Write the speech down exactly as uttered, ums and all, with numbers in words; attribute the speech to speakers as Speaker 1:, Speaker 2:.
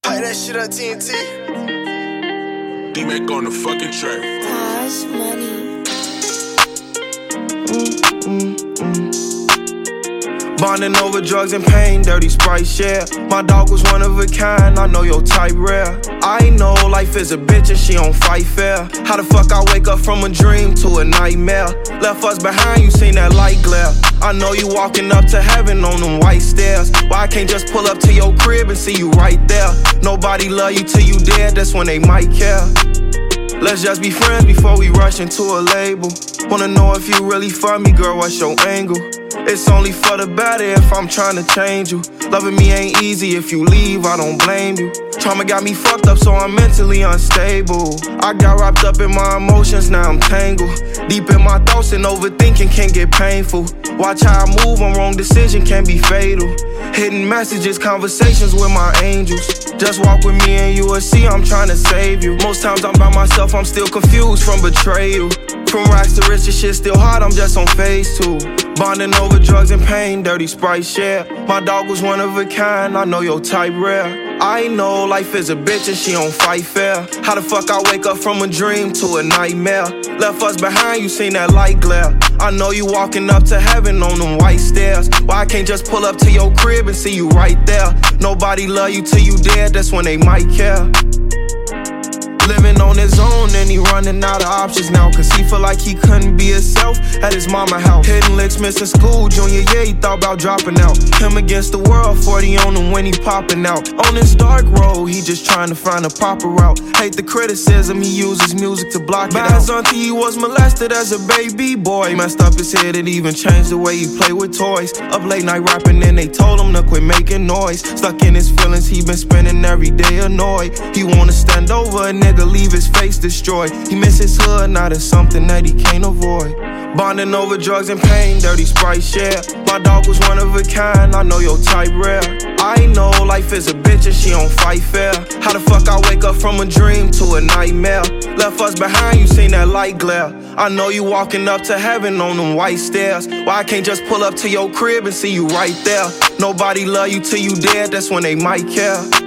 Speaker 1: Play that shit on T N T.
Speaker 2: D-Mac on the fucking track.
Speaker 3: Taj Money.
Speaker 4: Mm, mm, mm. Bonding over drugs and pain, dirty Sprite, yeah. My dog was one of a kind, I know your type rare. I know life is a bitch and she don't fight fair. How the fuck I wake up from a dream to a nightmare? Left us behind, you seen that light glare. I know you walking up to heaven on them white stairs. Why I can't just pull up to your crib and see you right there? Nobody love you till you dead, that's when they might care. Let's just be friends before we rush into a label. Wanna know if you really for me, girl, what's your angle? It's only for the better if I'm trying to change you. Loving me ain't easy, if you leave, I don't blame you. Trauma got me fucked up, so I'm mentally unstable. I got wrapped up in my emotions, now I'm tangled. Deep in my thoughts and overthinking can get painful. Watch how I move, on wrong decision can be fatal. Hidden messages, conversations with my angels. Just walk with me and you will see I'm trying to save you. Most times I'm by myself, I'm still confused from betrayal. From racks to riches, shit still hard, I'm just on phase two. Bonding over drugs and pain, dirty Sprite, share. My dog was one of a kind, I know your type rare. I know life is a bitch and she don't fight fair. How the fuck I wake up from a dream to a nightmare? Left us behind, you seen that light glare. I know you walking up to heaven on them white stairs. Why I can't just pull up to your crib and see you right there? Nobody love you till you dead, that's when they might care. Living on his own and he running out of options now, cause he feel like he couldn't be himself at his mama house. Hitting licks, missing school, junior year he thought about dropping out. Him against the world, forty on him when he popping out. On this dark road, he just trying to find a proper route. Hate the criticism, he uses music to block it out. By his auntie, he was molested as a baby boy. Messed up his head and even changed the way he play with toys. Up late night rapping and they told him to quit making noise. Stuck in his feelings, he been spending every day annoyed. He wanna stand over a nigga, leave his face destroyed. He miss his hood, now it's something that he can't avoid. Bonding over drugs and pain, dirty Sprite, share. My dog was one of a kind, I know your type rare. I know life is a bitch and she don't fight fair. How the fuck I wake up from a dream to a nightmare? Left us behind, you seen that light glare. I know you walking up to heaven on them white stairs. Why I can't just pull up to your crib and see you right there? Nobody love you till you dead, that's when they might care.